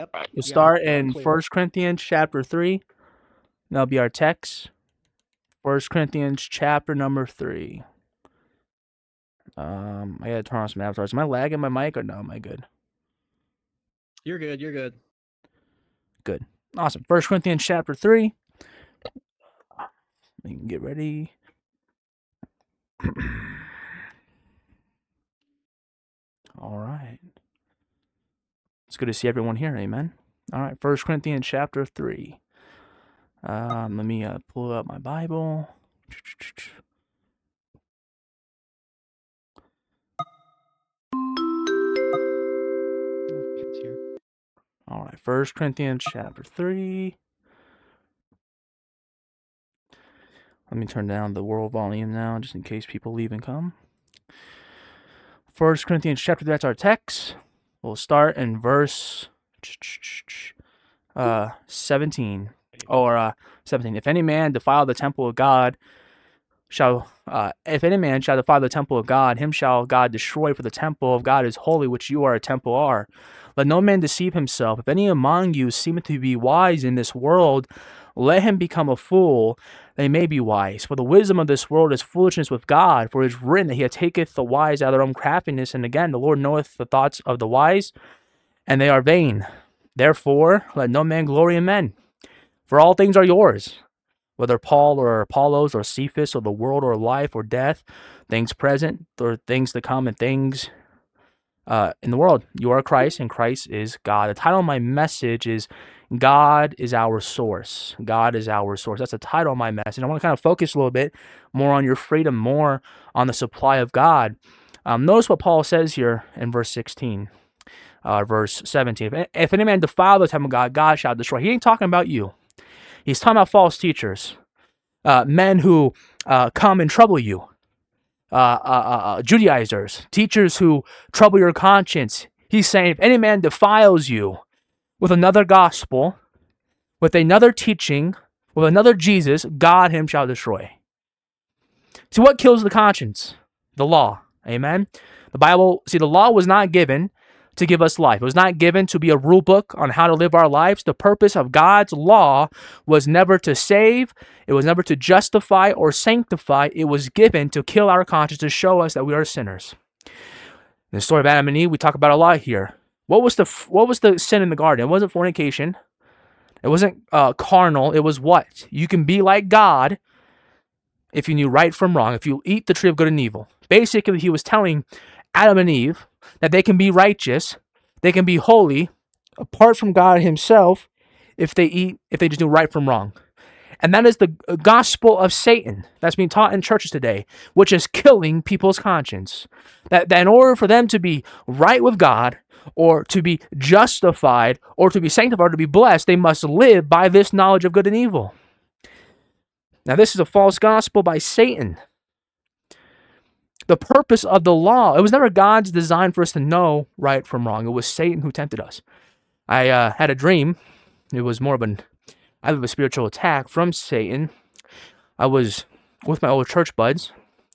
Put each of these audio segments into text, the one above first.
We'll start in 1 Corinthians chapter 3. That'll be our text. 1 Corinthians chapter number 3. I gotta turn on some avatars. Am I lagging my mic or no? Am I good? You're good. You're good. Good. Awesome. 1 Corinthians chapter 3. We can get ready. All right. It's good to see everyone here. Amen. All right. 1 Corinthians chapter 3. Let me pull up my Bible. All right. 1 Corinthians chapter 3. Let me turn down the world volume now, just in case people leave and come. 1 Corinthians chapter 3, that's our text. We'll start in verse 17. Or 17. If any man defile the temple of God, if any man shall defile the temple of God, him shall God destroy, for the temple of God is holy, which you are a temple are. Let no man deceive himself. If any among you seemeth to be wise in this world, let him become a fool, they may be wise. For the wisdom of this world is foolishness with God, for it is written that he taketh the wise out of their own craftiness. And again, the Lord knoweth the thoughts of the wise, and they are vain. Therefore, let no man glory in men. For all things are yours, whether Paul or Apollos or Cephas or the world or life or death, things present or things to come and things in the world. You are Christ, and Christ is God. The title of my message is God is our source. God is our source. That's the title of my message. I want to kind of focus a little bit more on your freedom, more on the supply of God. Notice what Paul says here in verse 16, verse 17. If any man defile the temple of God, God shall destroy. He ain't talking about you. He's talking about false teachers, men who come and trouble you, Judaizers, teachers who trouble your conscience. He's saying, if any man defiles you with another gospel, with another teaching, with another Jesus, God him shall destroy. See, what kills the conscience? The law. Amen? The Bible, the law was not given to give us life. It was not given to be a rule book on how to live our lives. The purpose of God's law was never to save. It was never to justify or sanctify. It was given to kill our conscience, to show us that we are sinners. In the story of Adam and Eve, we talk about a lot here. What was the sin in the garden? It wasn't fornication. It wasn't carnal. It was what? You can be like God if you knew right from wrong, if you eat the tree of good and evil. Basically, he was telling Adam and Eve that they can be righteous, they can be holy, apart from God himself, if they just do right from wrong. And that is the gospel of Satan that's being taught in churches today, which is killing people's conscience. That in order for them to be right with God, or to be justified, or to be sanctified, or to be blessed, they must live by this knowledge of good and evil. Now, this is a false gospel by Satan. The purpose of the law, it was never God's design for us to know right from wrong. It was Satan who tempted us. I had a dream. It was more of a spiritual attack from Satan. I was with my old church buds,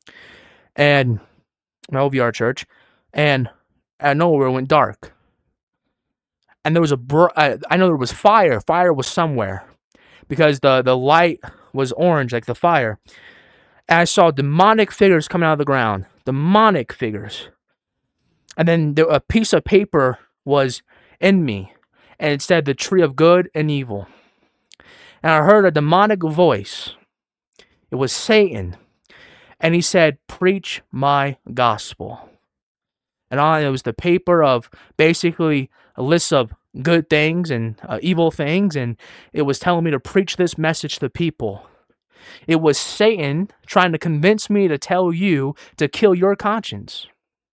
and my OVR church, and out of nowhere it went dark. And there was I know there was fire. Fire was somewhere, because the light was orange like the fire. And I saw demonic figures coming out of the ground. Demonic figures. And then a piece of paper was in me, and it said the tree of good and evil. And I heard a demonic voice. It was Satan. And he said, preach my gospel. And it was the paper of basically a list of good things and evil things. And it was telling me to preach this message to people. It was Satan trying to convince me to tell you to kill your conscience.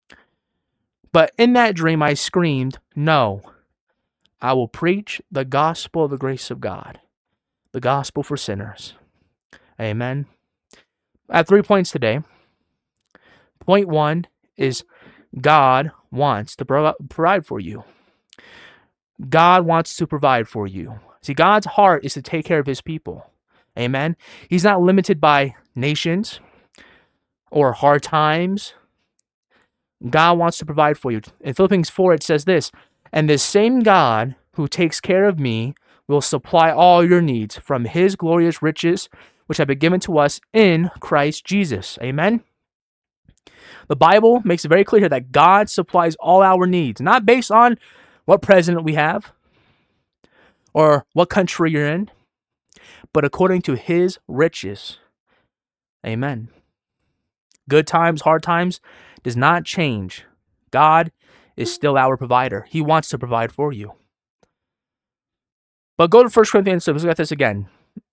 But in that dream, I screamed, no, I will preach the gospel of the grace of God, the gospel for sinners. Amen. I have 3 points today. Point 1 is God wants to provide for you. God wants to provide for you. See, God's heart is to take care of his people. Amen. He's not limited by nations or hard times. God wants to provide for you. In Philippians 4, it says this, and this same God who takes care of me, will supply all your needs from his glorious riches, which have been given to us in Christ Jesus. Amen. The Bible makes it very clear here that God supplies all our needs, not based on what president we have or what country you're in, but according to his riches. Amen. Good times, hard times does not change. God is still our provider. He wants to provide for you. But go to 1 Corinthians 6. Let's look at this again.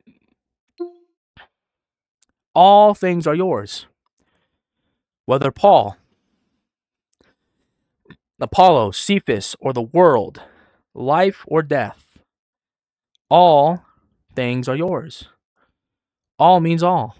All things are yours. Whether Paul, Apollo, Cephas, or the world, life or death, all things are yours. All means all.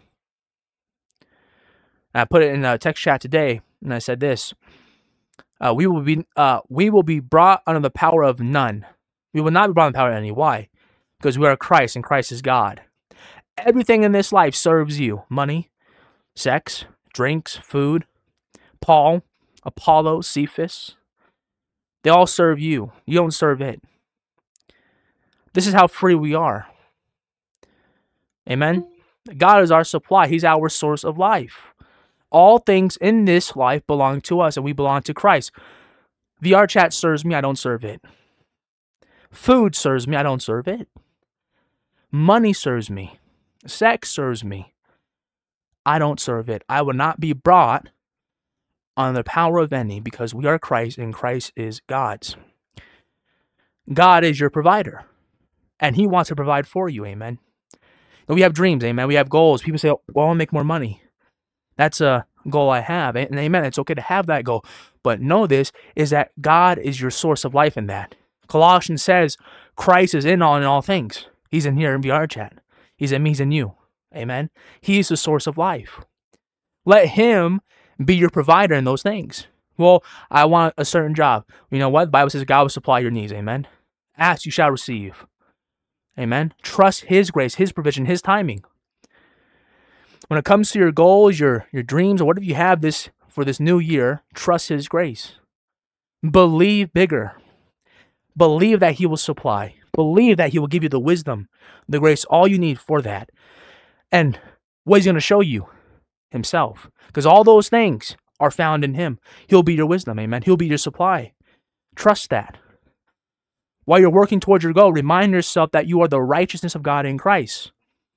I put it in a text chat today, and I said this: we will be brought under the power of none. We will not be brought under the power of any. Why? Because we are Christ, and Christ is God. Everything in this life serves you: money, sex, drinks, food. Paul, Apollo, Cephas, they all serve you. You don't serve it. This is how free we are. Amen. God is our supply. He's our source of life. All things in this life belong to us, and we belong to Christ. VR chat serves me. I don't serve it. Food serves me. I don't serve it. Money serves me. Sex serves me. I don't serve it. I will not be brought under the power of any, because we are Christ and Christ is God's. God is your provider, and he wants to provide for you. Amen. And we have dreams. Amen. We have goals. People say, well, I want to make more money. That's a goal I have. And amen. It's okay to have that goal. But know this is that God is your source of life in that. Colossians says Christ is in all things. He's in here in VR chat. He's in me. He's in you. Amen. He's the source of life. Let him be your provider in those things. Well, I want a certain job. You know what? The Bible says God will supply your needs. Amen. Ask, you shall receive. Amen. Trust his grace, his provision, his timing. When it comes to your goals, your dreams, or whatever you have for this new year, trust his grace. Believe bigger. Believe that he will supply. Believe that he will give you the wisdom, the grace, all you need for that. And what he's going to show you? Himself. Because all those things are found in him. He'll be your wisdom. Amen. He'll be your supply. Trust that. While you're working towards your goal, remind yourself that you are the righteousness of God in Christ.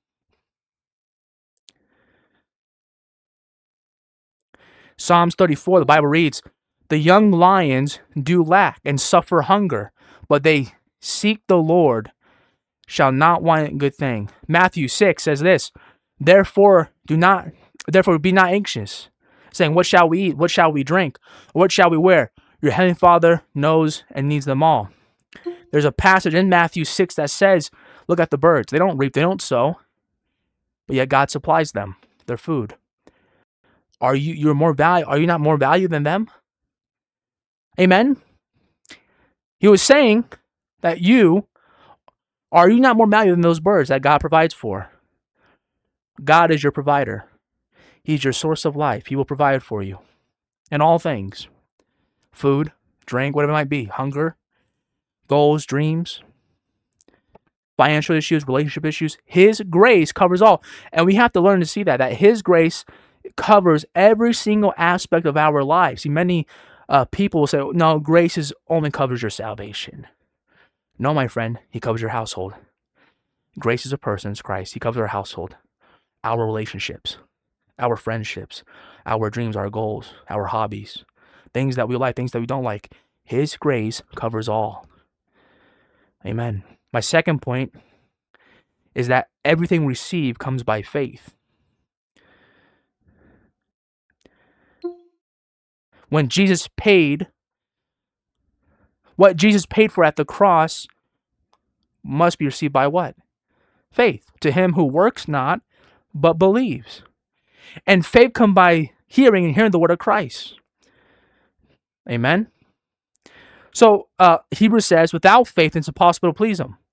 Psalms 34, the Bible reads, the young lions do lack and suffer hunger, but they seek the Lord, shall not want a good thing. Matthew 6 says this, Therefore be not anxious, saying, what shall we eat? What shall we drink? What shall we wear? Your heavenly Father knows and needs them all. There's a passage in Matthew 6 that says, look at the birds. They don't reap, they don't sow, but yet God supplies them their food. Are you not more value than them? Amen. He was saying that are you not more value than those birds that God provides for? God is your provider. He's your source of life. He will provide for you in all things. Food, drink, whatever it might be. Hunger, goals, dreams, financial issues, relationship issues. His grace covers all. And we have to learn to see that his grace covers every single aspect of our lives. See, many people will say, no, grace only covers your salvation. No, my friend, he covers your household. Grace is a person, it's Christ. He covers our household, our relationships, our friendships, our dreams, our goals, our hobbies, things that we like, things that we don't like. His grace covers all. Amen. My second point is that everything received comes by faith. When Jesus paid, what Jesus paid for at the cross must be received by what? Faith. To him who works not, but believes. And faith comes by hearing, and hearing the word of Christ. Amen. So Hebrews says, without faith, it's impossible to please him.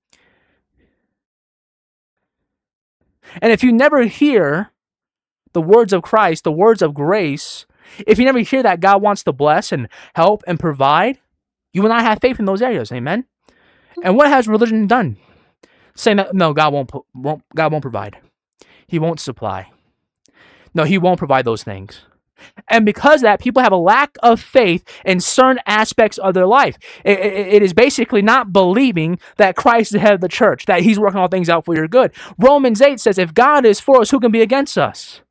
And if you never hear the words of Christ, the words of grace, if you never hear that God wants to bless and help and provide, you will not have faith in those areas. Amen. And what has religion done? Saying that no, God won't provide. He won't supply. No, he won't provide those things. And because of that, people have a lack of faith in certain aspects of their life. It is basically not believing that Christ is the head of the church, that he's working all things out for your good. Romans 8 says, if God is for us, who can be against us?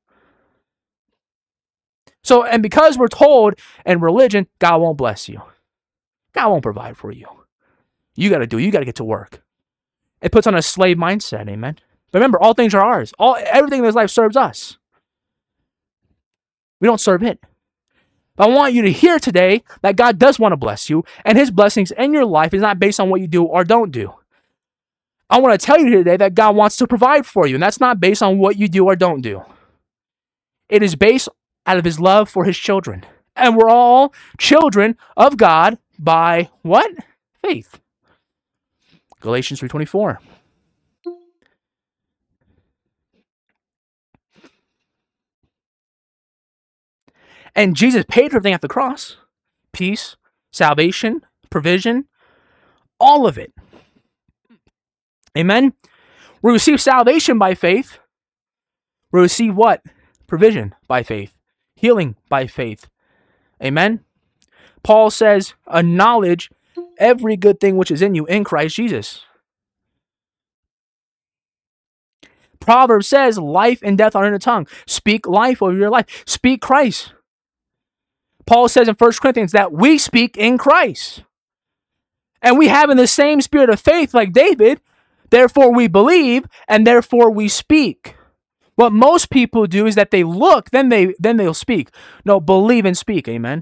So, and because we're told in religion, God won't bless you. God won't provide for you. You got to do it. You got to get to work. It puts on a slave mindset, amen? But remember, all things are ours. Everything in this life serves us. We don't serve it. But I want you to hear today that God does want to bless you, and his blessings in your life is not based on what you do or don't do. I want to tell you today that God wants to provide for you, and that's not based on what you do or don't do. It is based out of his love for his children. And we're all children of God by what? Faith. Galatians 3:24. And Jesus paid for everything at the cross. Peace, salvation, provision, all of it. Amen? We receive salvation by faith. We receive what? Provision by faith. Healing by faith. Amen? Paul says, acknowledge every good thing which is in you in Christ Jesus. Proverbs says, life and death are in the tongue. Speak life over your life. Speak Christ. Paul says in 1 Corinthians that we speak in Christ. And we have in the same spirit of faith like David, therefore we believe, and therefore we speak. What most people do is that they look, then they'll speak. No, believe and speak, amen?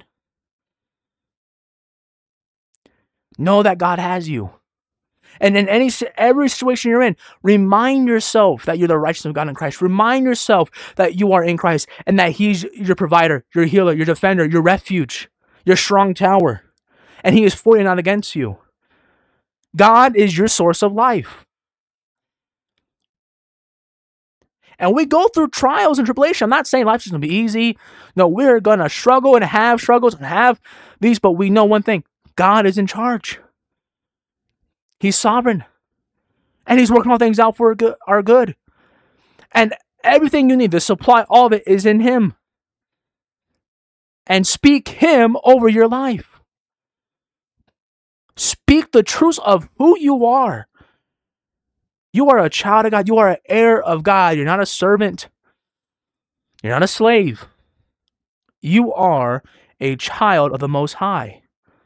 Know that God has you. And in every situation you're in, remind yourself that you're the righteousness of God in Christ. Remind yourself that you are in Christ and that he's your provider, your healer, your defender, your refuge, your strong tower. And he is for you, not against you. God is your source of life. And we go through trials and tribulation. I'm not saying life's just going to be easy. No, we're going to struggle and have struggles and have these, but we know one thing. God is in charge. He's sovereign. And he's working all things out for our good. And everything you need, the supply, all of it is in him. And speak him over your life. Speak the truth of who you are. You are a child of God. You are an heir of God. You're not a servant. You're not a slave. You are a child of the Most High.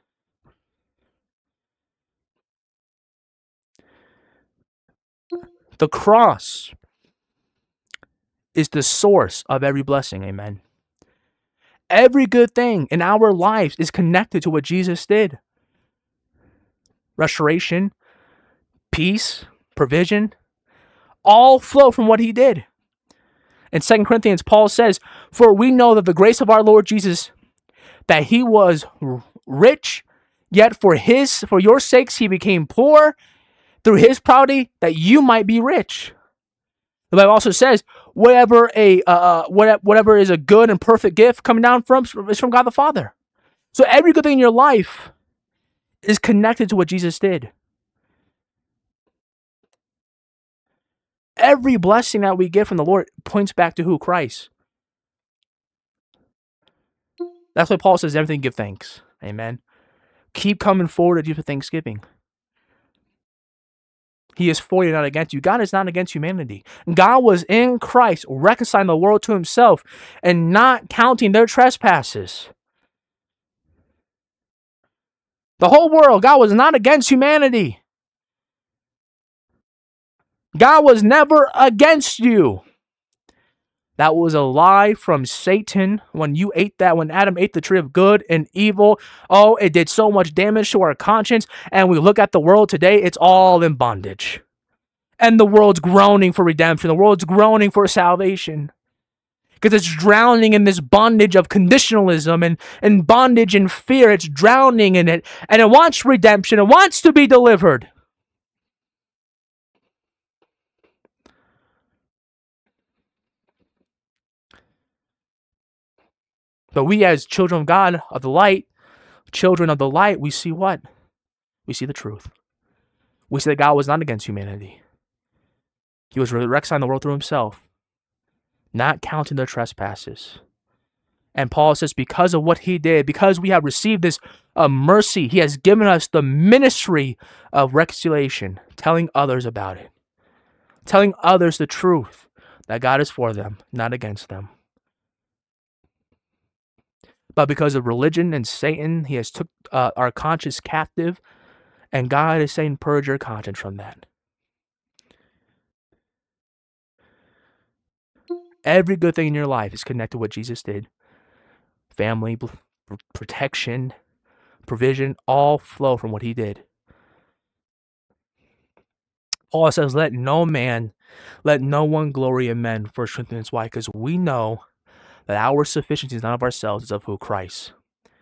The cross is the source of every blessing. Amen. Every good thing in our lives is connected to what Jesus did. Restoration, peace, provision, all flow from what he did. In 2 Corinthians, Paul says, for we know that the grace of our Lord Jesus, that he was rich, yet for your sakes he became poor, through his poverty, that you might be rich. The Bible also says, whatever is a good and perfect gift coming down is from God the Father. So every good thing in your life is connected to what Jesus did. Every blessing that we get from the Lord points back to who? Christ. That's why Paul says everything give thanks. Amen. Keep coming forward to you for thanksgiving. He is for you, not against you. God is not against humanity. God was in Christ, reconciling the world to himself and not counting their trespasses. The whole world, God was not against humanity. God was never against you. That was a lie from Satan when Adam ate the tree of good and evil. Oh, it did so much damage to our conscience. And we look at the world today, it's all in bondage. And the world's groaning for redemption. The world's groaning for salvation. Because it's drowning in this bondage of conditionalism and bondage and fear. It's drowning in it. And it wants redemption. It wants to be delivered. But we as children of God, of the light, children of the light, we see what? We see the truth. we see that God was not against humanity. He was reconciling the world through himself, not counting their trespasses. And Paul says, because of what he did, because we have received this mercy, he has given us the ministry of reconciliation, telling others about it, telling others the truth, that God is for them, not against them. But because of religion and Satan, he has took our conscience captive, and God is saying, purge your conscience from that. Every good thing in your life is connected to what Jesus did. Family, protection, provision, all flow from what he did. Paul says, let no one glory in men. 1 Corinthians. Why? Because we know that our sufficiency is not of ourselves, it's of who? Christ.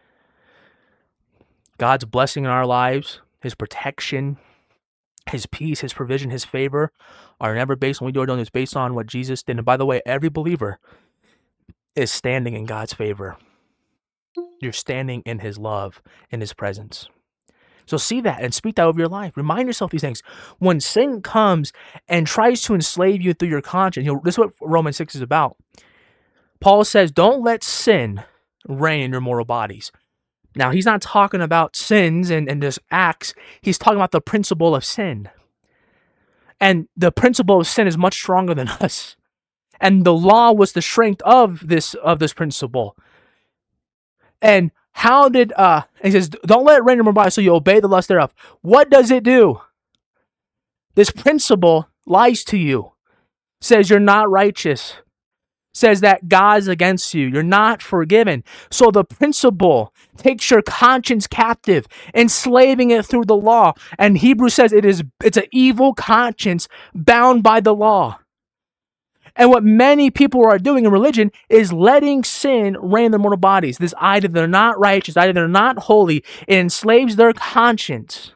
God's blessing in our lives, his protection, his peace, his provision, his favor are never based on what we do or don't. It's based on what Jesus did. And by the way, every believer is standing in God's favor. You're standing in his love, in his presence. So see that and speak that over your life. Remind yourself these things. When sin comes and tries to enslave you through your conscience, this is what Romans 6 is about. Paul says, don't let sin reign in your mortal bodies. Now, he's not talking about sins and just acts. He's talking about the principle of sin. And the principle of sin is much stronger than us. And the law was the strength of this principle. And how did he says, don't let it reign in your body so you obey the lust thereof. What does it do? This principle lies to you, says you're not righteous, says that God's against you, you're not forgiven. So the principle takes your conscience captive, enslaving it through the law. And Hebrews says it's an evil conscience bound by the law. And what many people are doing in religion is letting sin reign in their mortal bodies. This either they're not righteous, either they're not holy. It enslaves their conscience.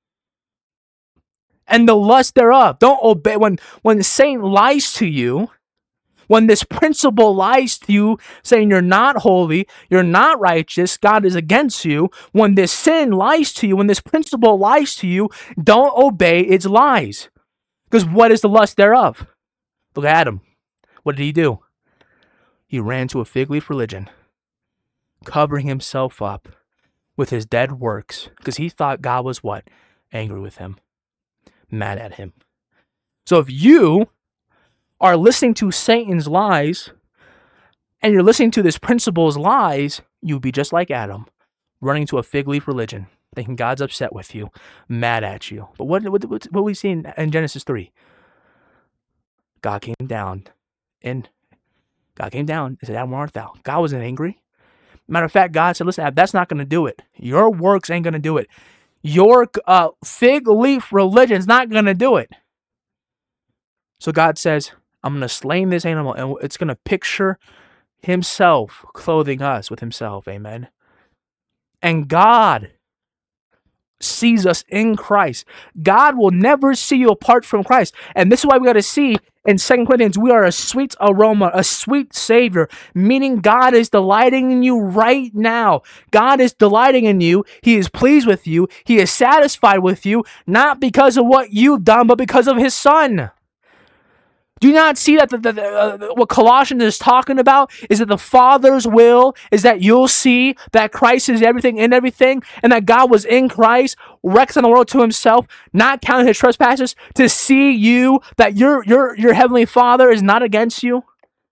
And the lust thereof. Don't obey. When Satan lies to you, when this principle lies to you, saying you're not holy, you're not righteous, God is against you, when this sin lies to you, when this principle lies to you, don't obey its lies. Because what is the lust thereof? Look at Adam. What did he do? He ran to a fig leaf religion, covering himself up with his dead works, because he thought God was what? Angry with him, mad at him. So if you are listening to Satan's lies, and you're listening to this principle's lies, you'll be just like Adam, running to a fig leaf religion, thinking God's upset with you, mad at you. But what we see in Genesis 3? God came down and said, Adam, where art thou? God wasn't angry. Matter of fact, God said, listen, Adam, that's not going to do it. Your works ain't going to do it. Your fig leaf religion's not going to do it. So God says, I'm going to slay this animal, and it's going to picture himself clothing us with himself. Amen. And God sees us in Christ. God will never see you apart from Christ. And this is why we got to see in 2 Corinthians, we are a sweet aroma, a sweet Savior, meaning God is delighting in you right now. God is delighting in you. He is pleased with you. He is satisfied with you, not because of what you've done, but because of his Son. Do you not see that what Colossians is talking about is that the Father's will is that you'll see that Christ is everything in everything, and that God was in Christ, reconciling the world to himself, not counting his trespasses, to see you, that your heavenly Father is not against you?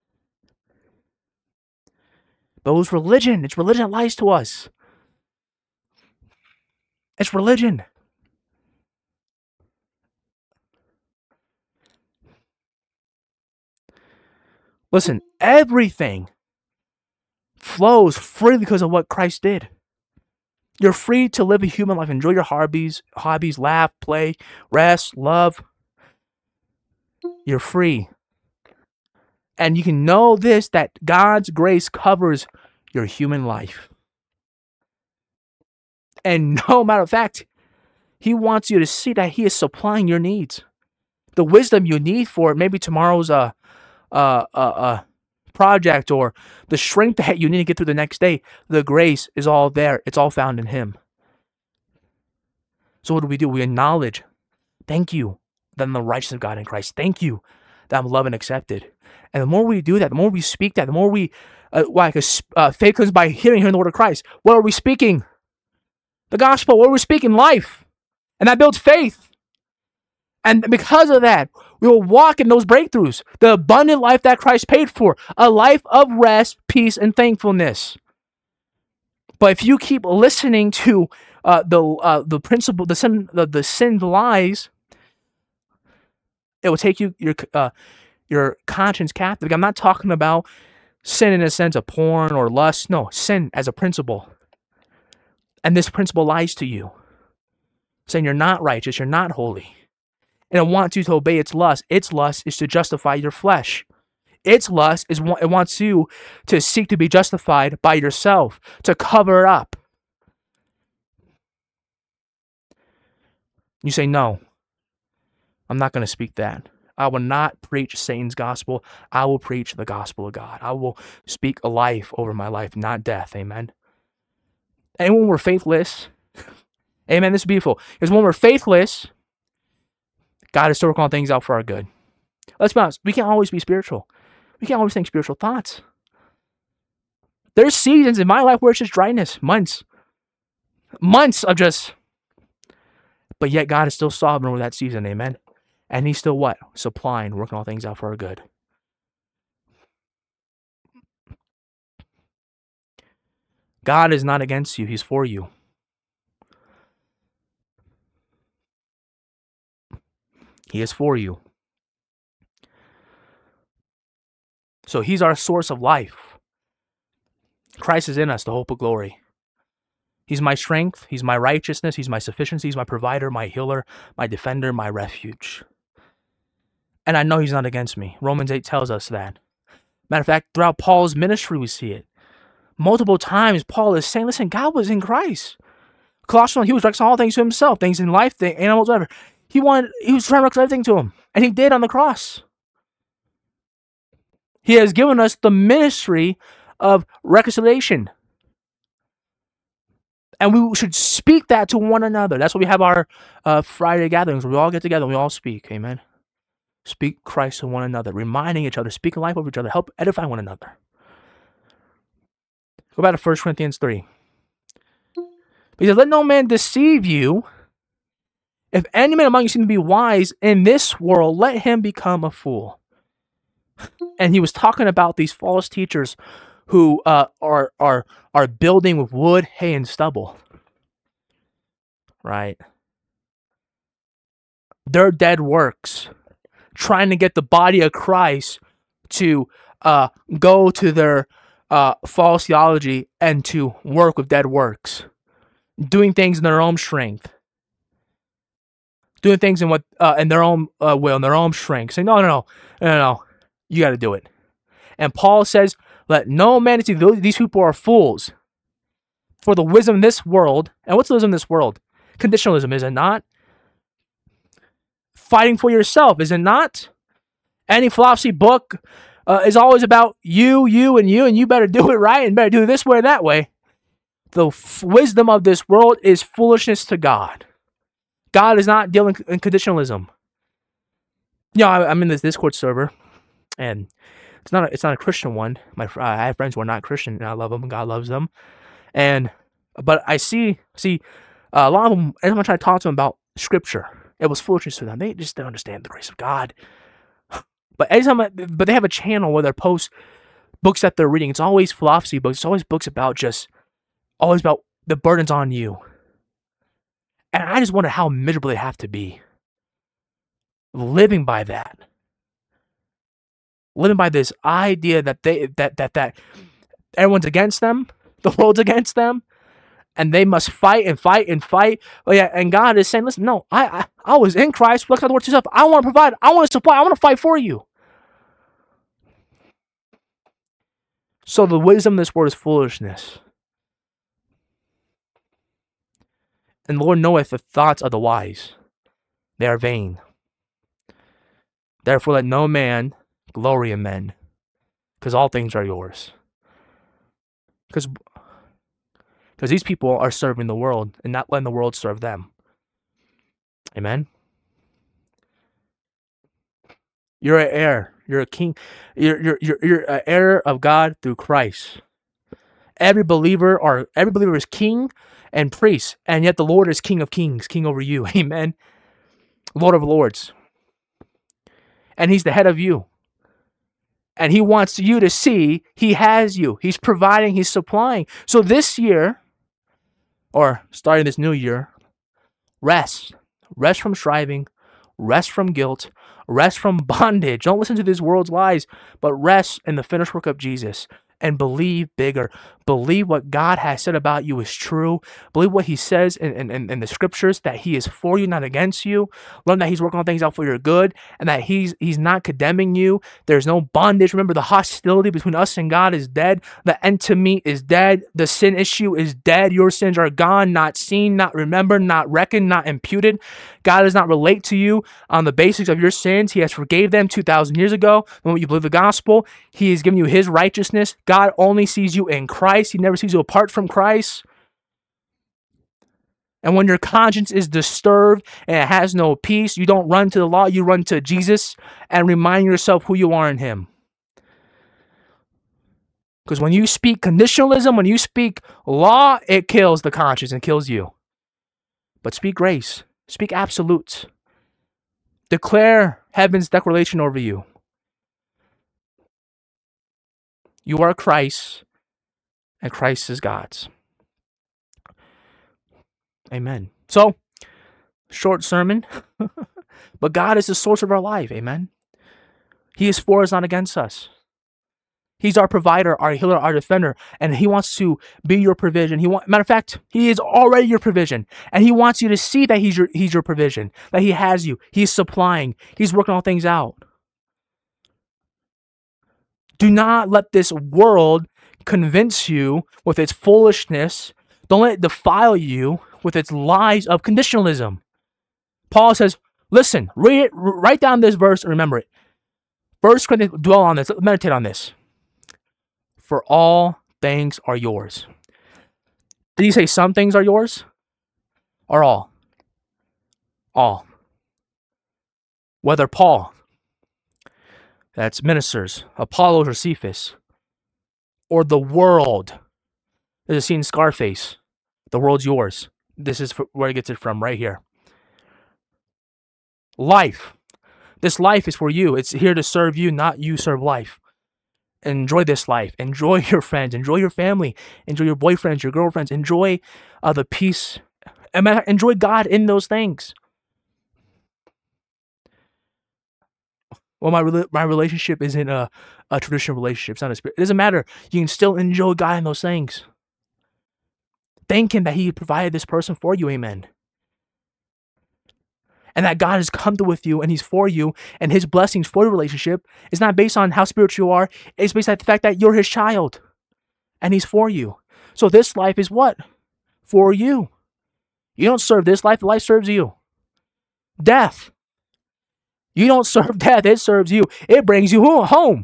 But it was religion. It's religion that lies to us. It's religion. Listen, everything flows freely because of what Christ did. You're free to live a human life, enjoy your hobbies, laugh, play, rest, love. You're free. And you can know this, that God's grace covers your human life. And no matter of fact, he wants you to see that he is supplying your needs. The wisdom you need for maybe tomorrow's project, or the strength that you need to get through the next day, the grace is all there. It's all found in him. So what do? We acknowledge Thank you that I'm the righteousness of God in Christ. Thank you that I'm loved and accepted. And the more we do that, the more we speak that, the more we, faith comes by hearing the word of Christ. What are we speaking? The gospel. What are we speaking? Life. And that builds faith. And because of that, we will walk in those breakthroughs, the abundant life that Christ paid for, a life of rest, peace, and thankfulness. But if you keep listening to the principle, the sin lies, it will take your conscience captive. I'm not talking about sin in a sense of porn or lust. No, sin as a principle. And this principle lies to you, saying you're not righteous, you're not holy. And it wants you to obey its lust. Its lust is to justify your flesh. Its lust is it wants you to seek to be justified by yourself, to cover it up. You say, no, I'm not going to speak that. I will not preach Satan's gospel. I will preach the gospel of God. I will speak a life over my life, not death. Amen. And when we're faithless, amen, this is beautiful. Because when we're faithless, God is still working all things out for our good. Let's be honest, we can't always be spiritual. We can't always think spiritual thoughts. There's seasons in my life where it's just dryness, months of just, but yet God is still sovereign over that season, amen? And he's still what? Supplying, working all things out for our good. God is not against you, he's for you. He is for you. So he's our source of life. Christ is in us, the hope of glory. He's my strength, he's my righteousness, he's my sufficiency, he's my provider, my healer, my defender, my refuge. And I know he's not against me. Romans 8 tells us that. Matter of fact, throughout Paul's ministry, we see it. Multiple times, Paul is saying, listen, God was in Christ. Colossians 1, he was reconciling all things to himself, things in life, the animals, whatever. He was trying to reconcile everything to him. And he did on the cross. He has given us the ministry of reconciliation. And we should speak that to one another. That's why we have our Friday gatherings where we all get together and we all speak. Amen. Speak Christ to one another, reminding each other, speaking life over each other, help edify one another. Go back to 1 Corinthians 3. He says, let no man deceive you. If any man among you seem to be wise in this world, let him become a fool. And he was talking about these false teachers who are building with wood, hay, and stubble. Right? Their dead works, trying to get the body of Christ to go to their false theology and to work with dead works, doing things in their own strength, doing things in their own will, in their own strength. Saying, no, you got to do it. And Paul says, let no man deceive you. These people are fools. For the wisdom of this world, and what's the wisdom of this world? Conditionalism, is it not? Fighting for yourself, is it not? Any philosophy book is always about you, and you better do it right and better do it this way or that way. The wisdom of this world is foolishness to God. God is not dealing in conditionalism. I'm in this Discord server, and it's not a Christian one. I have friends who are not Christian, and I love them, and God loves them. But I see a lot of them. Every time I try to talk to them about Scripture, it was foolishness to them. They just don't understand the grace of God. But they have a channel where they post books that they're reading. It's always philosophy books. It's always books about always about the burdens on you. And I just wonder how miserable they have to be living by that. Living by this idea that that everyone's against them, the world's against them, and they must fight and fight and fight. Oh yeah, and God is saying, listen, no, I was in Christ. Look at the word yourself. I want to provide. I want to supply. I want to fight for you. So the wisdom of this world is foolishness. And the Lord knoweth the thoughts of the wise. They are vain. Therefore let no man glory in men, because all things are yours. Because these people are serving the world and not letting the world serve them. Amen? You're an heir. You're a king. You're an heir of God through Christ. Every believer is king and priest, and yet the Lord is King of kings, king over you. Amen. Lord of lords. And he's the head of you. And he wants you to see he has you. He's providing, he's supplying. So this year, or starting this new year, rest. Rest from striving, rest from guilt, rest from bondage. Don't listen to this world's lies, but rest in the finished work of Jesus and believe bigger. Believe what God has said about you is true. Believe what he says in the scriptures, that he is for you, not against you. Learn that he's working on things out for your good and that he's not condemning you. There's no bondage. Remember, the hostility between us and God is dead. The enmity is dead. The sin issue is dead. Your sins are gone, not seen, not remembered, not reckoned, not imputed. God does not relate to you on the basics of your sins. He has forgave them 2,000 years ago. When you believe the gospel, he has given you his righteousness. God only sees you in Christ. He never sees you apart from Christ. And when your conscience is disturbed and it has no peace, you don't run to the law, you run to Jesus and remind yourself who you are in him. Because when you speak conditionalism, when you speak law, it kills the conscience and kills you. But speak grace, speak absolutes. Declare heaven's declaration over you. You are Christ, and Christ is God's. Amen. So, short sermon, but God is the source of our life. Amen. He is for us, not against us. He's our provider, our healer, our defender, and he wants to be your provision. Matter of fact, he is already your provision, and he wants you to see that he's your provision, that he has you. He's supplying. He's working all things out. Do not let this world convince you with its foolishness. Don't let it defile you with its lies of conditionalism. Paul says, listen, read it, write down this verse and remember it. 1 Corinthians, dwell on this, meditate on this. For all things are yours. Did he say some things are yours? Or all? All. Whether Paul, that's ministers, Apollos or Cephas, or the world. There's a scene in Scarface. The world's yours. This is where he gets it from, right here. Life. This life is for you. It's here to serve you, not you serve life. Enjoy this life. Enjoy your friends. Enjoy your family. Enjoy your boyfriends, your girlfriends. Enjoy the peace. Enjoy God in those things. Well, my relationship isn't a traditional relationship. It's not a spirit. It doesn't matter. You can still enjoy God in those things. Thank him that he provided this person for you. Amen. And that God has come with you and he's for you, and his blessings for your relationship is not based on how spiritual you are. It's based on the fact that you're his child and he's for you. So this life is what? For you. You don't serve this life. Life serves you. Death. You don't serve death. It serves you. It brings you home.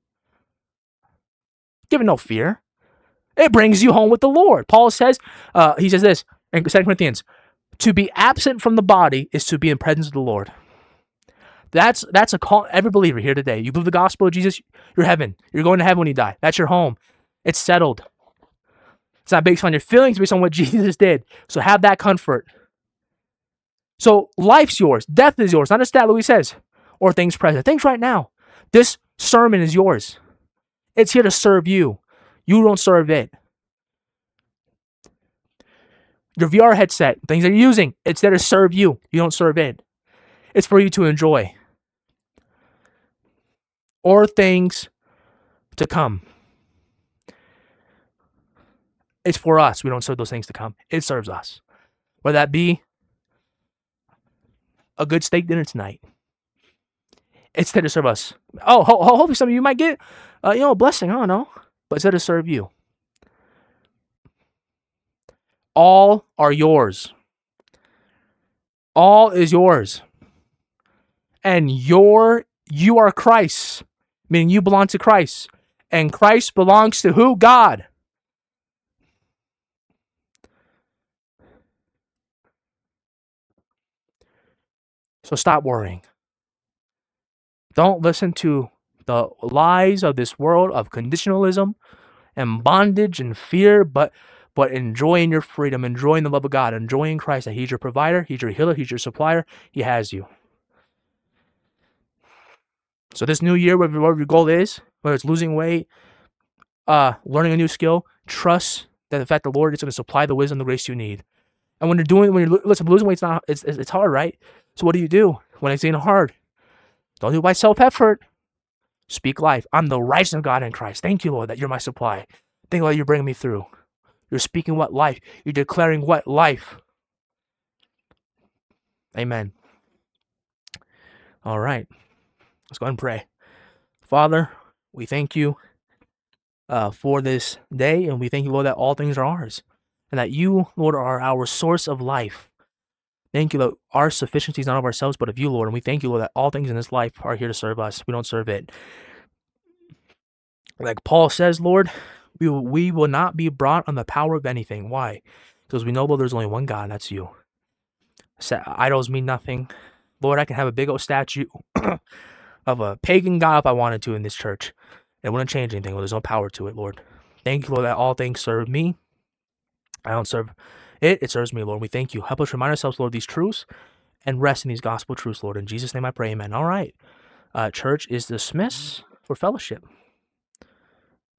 Give it no fear. It brings you home with the Lord. Paul says, he says this in 2 Corinthians, to be absent from the body is to be in presence of the Lord. That's a call. Every believer here today, you believe the gospel of Jesus, you're heaven. You're going to heaven when you die. That's your home. It's settled. It's not based on your feelings, it's based on what Jesus did. So have that comfort. So life's yours. Death is yours. Not a stat Louis says. Or things present. Things right now. This sermon is yours. It's here to serve you. You don't serve it. Your VR headset, things that you're using, it's there to serve you. You don't serve it. It's for you to enjoy. Or things to come. It's for us. We don't serve those things to come. It serves us. Whether that be a good steak dinner tonight. It's there to serve us. Oh, hopefully some of you might get, a blessing. I don't know. But it's there to serve you. All are yours. All is yours. And you are Christ. Meaning you belong to Christ. And Christ belongs to who? God. So stop worrying. Don't listen to the lies of this world of conditionalism and bondage and fear, but enjoying your freedom, enjoying the love of God, enjoying Christ, that He's your provider, He's your healer, He's your supplier, He has you. So this new year, whatever your goal is, whether it's losing weight, learning a new skill, trust that the fact the Lord is going to supply the wisdom, the grace you need. And when listen, losing weight, it's hard, right? So what do you do when it's getting hard? Don't do it by self-effort. Speak life. I'm the righteousness of God in Christ. Thank you, Lord, that you're my supply. Thank you, Lord, you're bringing me through. You're speaking what life? You're declaring what life? Amen. All right. Let's go ahead and pray. Father, we thank you for this day, and we thank you, Lord, that all things are ours, and that you, Lord, are our source of life. Thank you that our sufficiency is not of ourselves, but of you, Lord. And we thank you, Lord, that all things in this life are here to serve us. We don't serve it. Like Paul says, Lord, we will not be brought on the power of anything. Why? Because we know, Lord, there's only one God, and that's you. Idols mean nothing. Lord, I can have a big old statue of a pagan god if I wanted to in this church. It wouldn't change anything. Lord, there's no power to it, Lord. Thank you, Lord, that all things serve me. I don't serve it. It serves me, Lord. We thank you. Help us remind ourselves, Lord, these truths and rest in these gospel truths, Lord. In Jesus' name I pray, amen. All right. Church is dismissed for fellowship.